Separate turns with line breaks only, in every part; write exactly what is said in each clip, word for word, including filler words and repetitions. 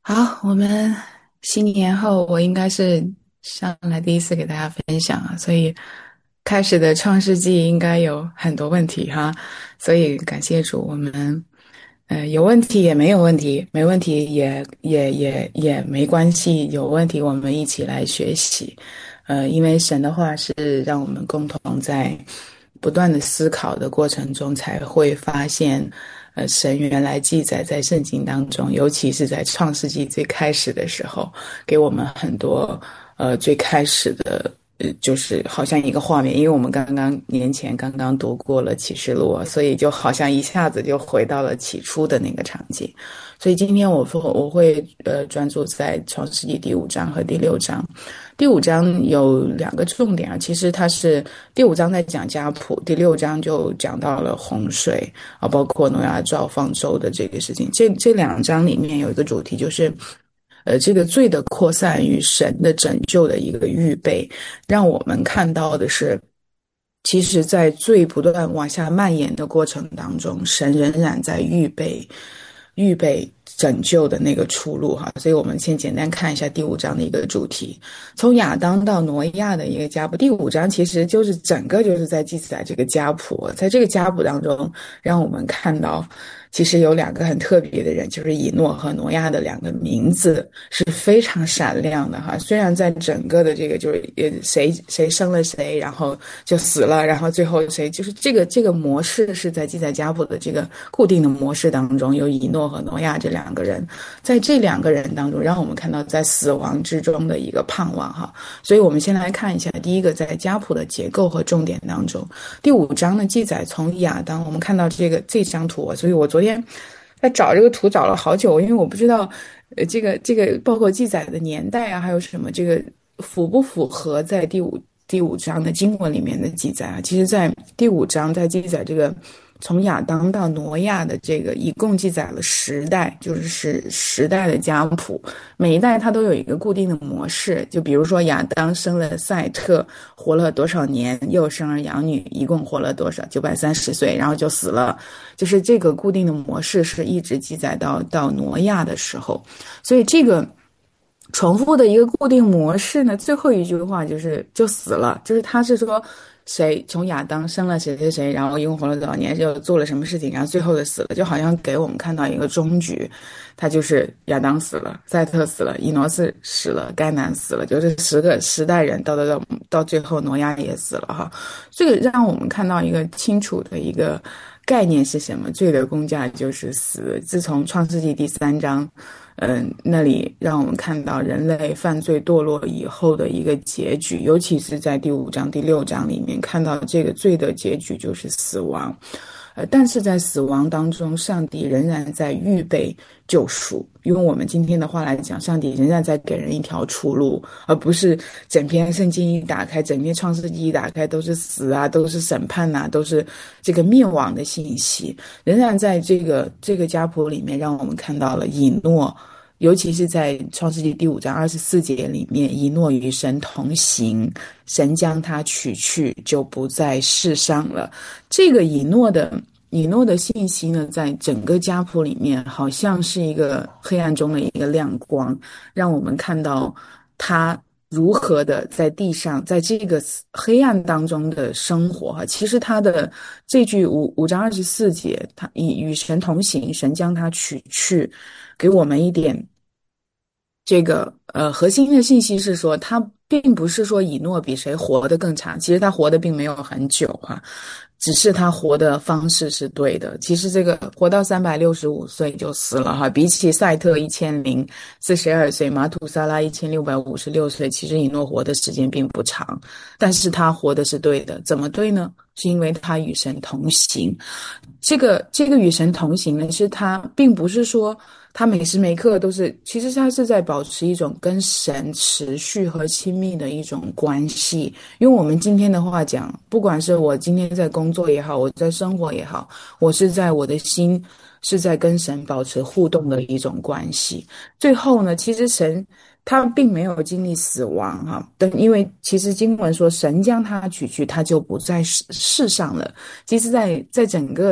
好，我们新年后，我应该是上来第一次给大家分享啊，所以开始的创世纪应该有很多问题哈，所以感谢主，我们呃有问题也没有问题，没问题也也也也没关系，有问题我们一起来学习，呃，因为神的话是让我们共同在不断的思考的过程中，才会发现。呃，神原来记载在圣经当中，尤其是在创世纪最开始的时候，给我们很多呃最开始的，呃，就是好像一个画面，因为我们刚刚年前刚刚读过了启示录，所以就好像一下子就回到了起初的那个场景。所以今天我会我会呃专注在创世纪第五章和第六章。第五章有两个重点啊，其实它是第五章在讲家谱，第六章就讲到了洪水啊，包括诺亚造方舟的这个事情。这这两章里面有一个主题，就是呃，这个罪的扩散与神的拯救的一个预备，让我们看到的是。其实，在罪不断往下蔓延的过程当中，神仍然在预备、预备拯救的那个出路哈。所以，我们先简单看一下第五章的一个主题，从亚当到挪亚的一个家谱。第五章其实就是整个就是在记载这个家谱，在这个家谱当中，让我们看到。其实有两个很特别的人，就是以诺和挪亚的两个名字是非常闪亮的哈。虽然在整个的这个就是呃谁谁生了谁，然后就死了，然后最后谁就是这个这个模式是在记载家谱的这个固定的模式当中，有以诺和挪亚这两个人，在这两个人当中，让我们看到在死亡之中的一个盼望哈。所以我们先来看一下第一个在家谱的结构和重点当中，第五章的记载从亚当，我们看到这个这张图，所以我昨天在找这个图找了好久，因为我不知道，呃，这个这个包括记载的年代啊，还有什么这个符不符合在第五第五章的经文里面的记载啊？其实，在第五章在记载这个从亚当到挪亚的这个，一共记载了十代，就是十十代的家谱，每一代它都有一个固定的模式，就比如说亚当生了赛特，活了多少年，又生儿养女，一共活了多少？九百三十岁，然后就死了。就是这个固定的模式是一直记载到到挪亚的时候，所以这个重复的一个固定模式呢，最后一句话就是就死了，就是他是说谁从亚当生了谁谁谁，然后一共活了多少年，就做了什么事情，然后最后的死了，就好像给我们看到一个终局，他就是亚当死了，赛特死了，以诺斯死了，该南死了，就是十个十代人到到到到最后挪亚也死了哈，这个让我们看到一个清楚的一个概念是什么？罪的工价就是死。自从创世纪第三章。嗯，那里让我们看到人类犯罪堕落以后的一个结局，尤其是在第五章、第六章里面看到这个罪的结局就是死亡。呃，但是在死亡当中，上帝仍然在预备救赎。用我们今天的话来讲，上帝仍然在给人一条出路，而不是整篇圣经一打开，整篇创世纪一打开都是死啊，都是审判啊，都是这个灭亡的信息。仍然在这个这个家谱里面，让我们看到了以诺。尤其是在创世纪第五章二十四节里面，以诺与神同行，神将他取去，就不在世上了。这个以诺的以诺的信息呢，在整个家谱里面，好像是一个黑暗中的一个亮光，让我们看到他如何的在地上，在这个黑暗当中的生活哈。其实他的这句五五章二十四节，他以与神同行，神将他取去，给我们一点。这个呃核心的信息是说，他并不是说以诺比谁活得更长，其实他活得并没有很久哈、啊，只是他活的方式是对的。其实这个活到三百六十五岁就死了哈，比起赛特一千零四十二岁，马土萨拉一千六百五十六岁，其实以诺活的时间并不长，但是他活的是对的。怎么对呢？是因为他与神同行。这个这个与神同行呢，是他并不是说他每时每刻都是，其实他是在保持一种跟神持续和亲密的一种关系。用我们今天的话讲，不管是我今天在工作也好，我在生活也好，我是在我的心是在跟神保持互动的一种关系。最后呢，其实神他并没有经历死亡哈，但因为其实经文说神将他取去，他就不在世世上了。其实在在整个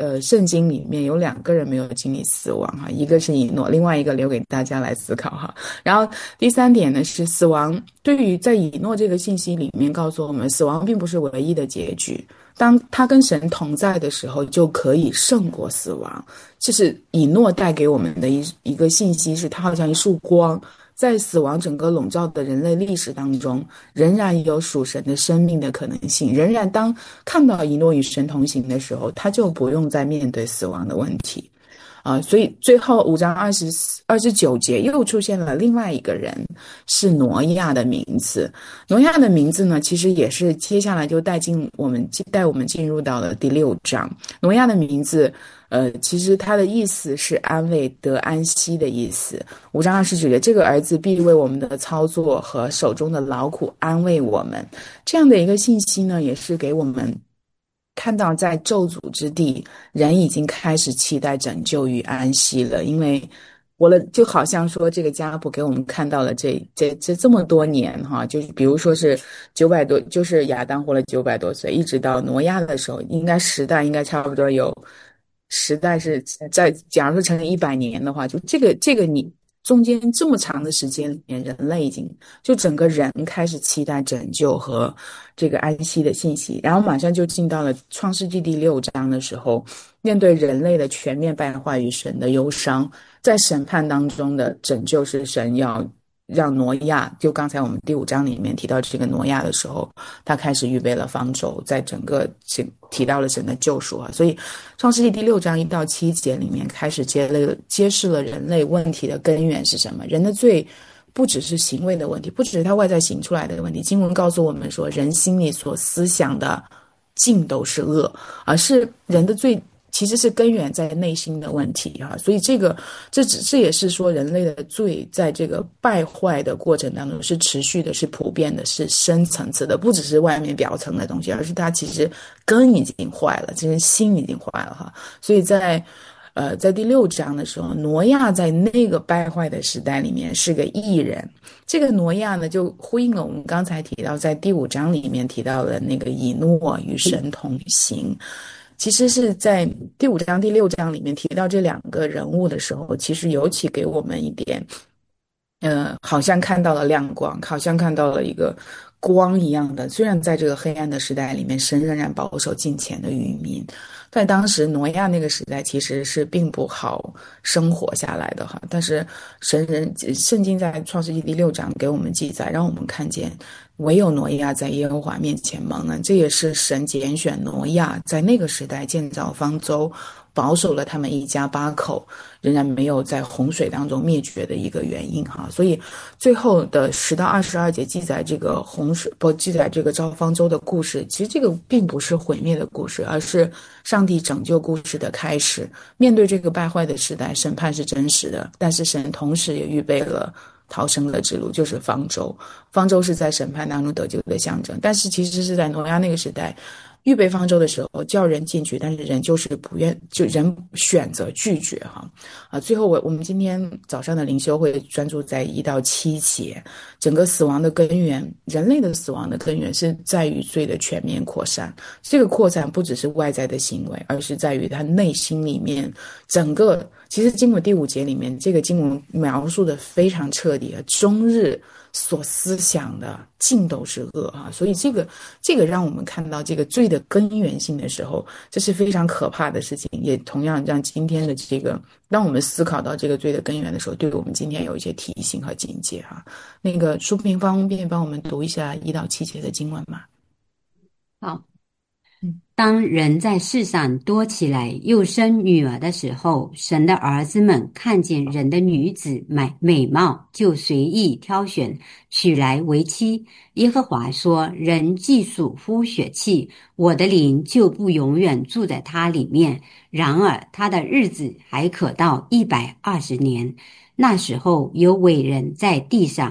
呃圣经里面有两个人没有经历死亡哈，一个是以诺，另外一个留给大家来思考哈。然后第三点呢是死亡，对于在以诺这个信息里面告诉我们，死亡并不是唯一的结局。当他跟神同在的时候，就可以胜过死亡。这是以诺带给我们的一一个信息，是他好像一束光，在死亡整个笼罩的人类历史当中，仍然有属神的生命的可能性。仍然当看到以诺与神同行的时候，他就不用再面对死亡的问题。啊、呃，所以最后五章二十二十九节又出现了另外一个人，是挪亚的名字。挪亚的名字呢，其实也是接下来就带进我们带我们进入到了第六章。挪亚的名字，呃，其实它的意思是安慰得安息的意思。五章二十九节，这个儿子必为我们的操作和手中的劳苦安慰我们。这样的一个信息呢，也是给我们看到在咒诅之地，人已经开始期待拯救与安息了。因为活了，就好像说这个家谱给我们看到了这这这这么多年哈，就是比如说是九百多，就是亚当活了九百多岁，一直到挪亚的时候，应该时代应该差不多有时代是在，假如说乘以一百年的话，就这个这个你中间这么长的时间里面，人类已经就整个人开始期待拯救和这个安息的信息，然后马上就进到了创世纪第六章的时候，面对人类的全面败坏与神的忧伤，在审判当中的拯救是神要让挪亚，就刚才我们第五章里面提到这个挪亚的时候，他开始预备了方舟，在整个提到了神的救赎啊。所以创世纪第六章一到七节里面开始揭了揭示了人类问题的根源是什么。人的罪不只是行为的问题，不只是他外在行出来的问题，经文告诉我们说，人心里所思想的尽都是恶，而是人的罪其实是根源在内心的问题哈、啊，所以这个这只这也是说人类的罪在这个败坏的过程当中是持续的，是普遍的，是深层次的，不只是外面表层的东西，而是它其实根已经坏了，这人心已经坏了哈。所以在呃在第六章的时候，挪亚在那个败坏的时代里面是个义人。这个挪亚呢，就呼应了我们刚才提到在第五章里面提到的那个以诺与神同行。其实是在第五章第六章里面提到这两个人物的时候，其实尤其给我们一点呃，好像看到了亮光，好像看到了一个光一样的，虽然在这个黑暗的时代里面，神仍然保守敬虔的渔民。在当时挪亚那个时代其实是并不好生活下来的哈，但是神人圣经在创世纪第六章给我们记载，让我们看见唯有挪亚在耶和华面前蒙恩，这也是神拣选挪亚在那个时代建造方舟，保守了他们一家八口，仍然没有在洪水当中灭绝的一个原因哈。所以最后的十到二十二节记载这个洪水，不记载这个造方舟的故事，其实这个并不是毁灭的故事，而是上帝拯救故事的开始。面对这个败坏的时代，审判是真实的，但是神同时也预备了逃生的之路，就是方舟。方舟是在审判当中得救的象征，但是其实是在挪亚那个时代预备方舟的时候叫人进去，但是人就是不愿，就人选择拒绝哈啊。最后我我们今天早上的灵修会专注在一到七节，整个死亡的根源，人类的死亡的根源是在于罪的全面扩散。这个扩散不只是外在的行为，而是在于他内心里面整个。其实经文第五节里面，这个经文描述的非常彻底，终日所思想的尽都是恶啊！所以这个这个让我们看到这个罪的根源性的时候，这是非常可怕的事情，也同样让今天的这个，当我们思考到这个罪的根源的时候，对我们今天有一些提醒和警戒哈。那个书平方便帮我们读一下一到七节的经文吗？
好。当人在世上多起来，又生女儿的时候，神的儿子们看见人的女子美美貌，就随意挑选，娶来为妻。耶和华说：人既属乎血气，我的灵就不永远住在他里面。然而他的日子还可到一百二十年。那时候有伟人在地上，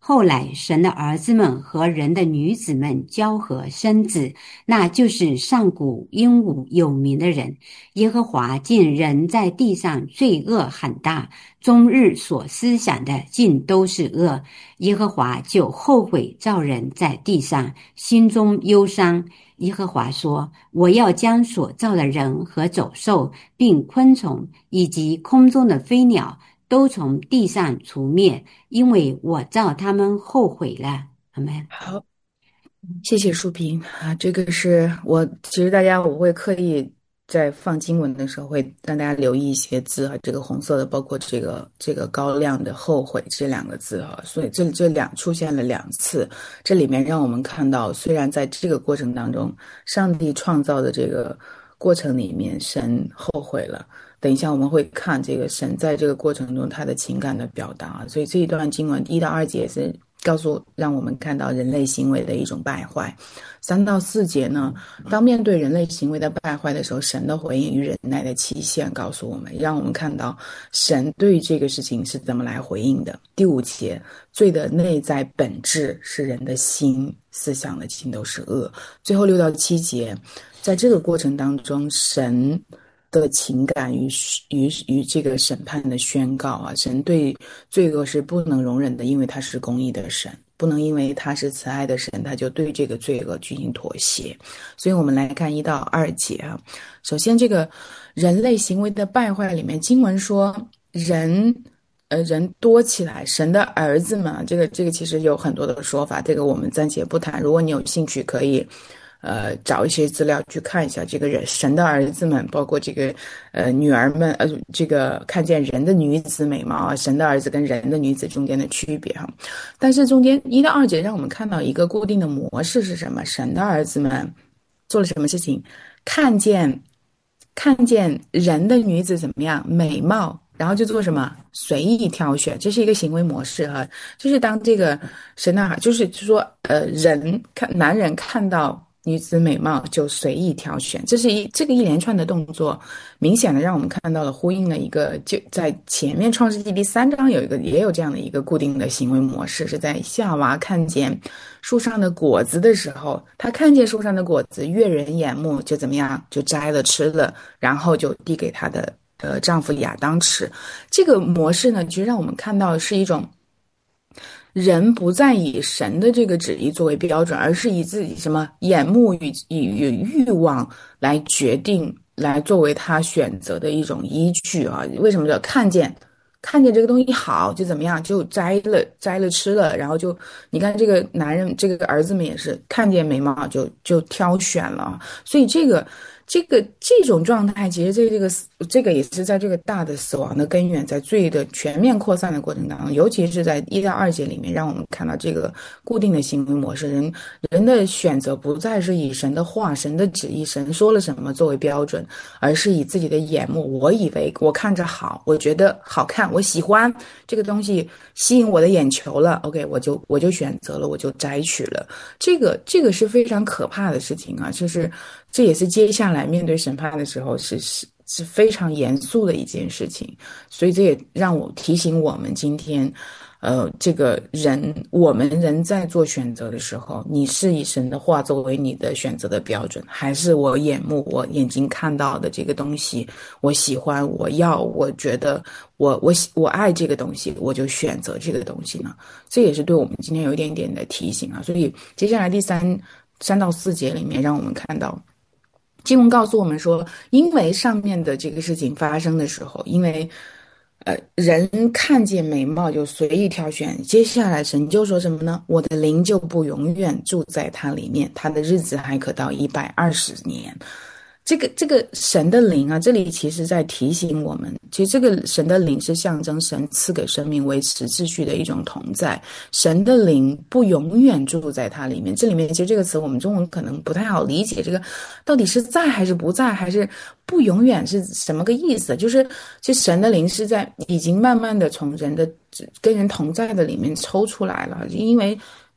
后来神的儿子们和人的女子们交合生子，那就是上古英武有名的人。耶和华见人在地上罪恶很大，终日所思想的尽都是恶，耶和华就后悔造人在地上，心中忧伤。耶和华说：我要将所造的人和走兽，并昆虫，以及空中的飞鸟，都从地上除灭，因为我造他们后悔了。阿们。
好，谢谢淑萍啊，这个是我其实大家我会刻意在放经文的时候会让大家留意一些字啊，这个红色的包括这个这个高亮的后悔这两个字啊，所以这这两出现了两次，这里面让我们看到，虽然在这个过程当中，上帝创造的这个过程里面，神后悔了。等一下我们会看这个神在这个过程中他的情感的表达啊，所以这一段经文一到二节是告诉让我们看到人类行为的一种败坏。三到四节呢，当面对人类行为的败坏的时候，神的回应与忍耐的期限告诉我们，让我们看到神对这个事情是怎么来回应的。第五节，罪的内在本质是人的心思想的尽都是恶。最后六到七节，在这个过程当中，神的情感与与与这个审判的宣告啊，神对罪恶是不能容忍的，因为他是公义的神，不能因为他是慈爱的神，他就对这个罪恶进行妥协。所以我们来看一到二节啊，首先这个人类行为的败坏里面，经文说人呃人多起来，神的儿子们，这个这个其实有很多的说法，这个我们暂且不谈，如果你有兴趣可以呃，找一些资料去看一下这个人神的儿子们，包括这个呃女儿们，呃，这个看见人的女子美貌啊，神的儿子跟人的女子中间的区别哈。但是中间一到二节让我们看到一个固定的模式是什么？神的儿子们做了什么事情？看见看见人的女子怎么样美貌，然后就做什么随意挑选，这是一个行为模式哈。就是当这个神的就是就是说呃人看男人看到女子美貌就随意挑选，这是一这个一连串的动作，明显的让我们看到了呼应了一个就在前面创世纪第三章有一个也有这样的一个固定的行为模式，是在夏娃看见树上的果子的时候，她看见树上的果子悦人眼目，就怎么样就摘了吃了，然后就递给她的呃丈夫亚当吃。这个模式呢，其实让我们看到的是一种人不再以神的这个旨意作为标准，而是以自己什么眼目与与与欲望来决定，来作为他选择的一种依据啊。为什么叫看见看见这个东西好就怎么样就摘了摘了吃了，然后就你看这个男人这个儿子们也是看见美貌就就挑选了，所以这个这个这种状态，其实这这个这个也是在这个大的死亡的根源，在罪的全面扩散的过程当中，尤其是在一到二节里面，让我们看到这个固定的行为模式，人人的选择不再是以神的话、神的旨意、神说了什么作为标准，而是以自己的眼目，我以为我看着好，我觉得好看，我喜欢这个东西，吸引我的眼球了 ，OK， 我就我就选择了，我就摘取了，这个这个是非常可怕的事情啊，就是这也是接下来面对审判的时候是是是非常严肃的一件事情，所以这也让我提醒我们今天，呃，这个人我们人在做选择的时候，你是以神的话作为你的选择的标准，还是我眼目我眼睛看到的这个东西，我喜欢，我要，我觉得我我我爱这个东西，我就选择这个东西呢？这也是对我们今天有一点点的提醒啊。所以接下来第三三到四节里面，让我们看到。经文告诉我们说，因为上面的这个事情发生的时候，因为呃人看见美貌就随意挑选，接下来神就说什么呢？我的灵就不永远住在他里面，他的日子还可到一百二十年。这个这个神的灵啊，这里其实在提醒我们，其实这个神的灵是象征神赐给生命维持秩序的一种同在。神的灵不永远住在它里面，这里面其实这个词我们中文可能不太好理解，这个到底是在还是不在，还是不永远是什么个意思？就是其实神的灵是在已经慢慢的从人的跟人同在的里面抽出来了，因为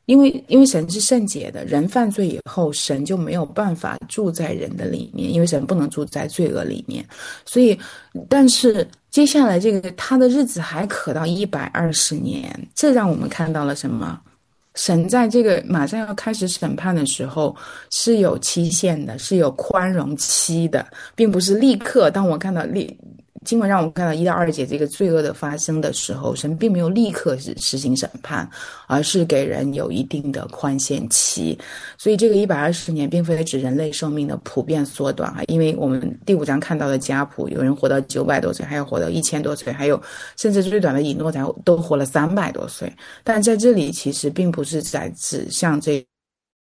因为因为神是圣洁的，人犯罪以后，神就没有办法住在人的里面，因为神不能住在罪恶里面，所以，但是接下来这个他的日子还可到一百二十年，这让我们看到了什么？神在这个马上要开始审判的时候是有期限的，是有宽容期的，并不是立刻。当我看到立经文让我们看到一到二节这个罪恶的发生的时候，神并没有立刻实实行审判，而是给人有一定的宽限期。所以这个一百二十年并非指人类生命的普遍缩短啊，因为我们第五章看到的家谱，有人活到九百多岁，还有活到一千多岁，还有甚至最短的以诺才都活了三百多岁。但在这里其实并不是在指向这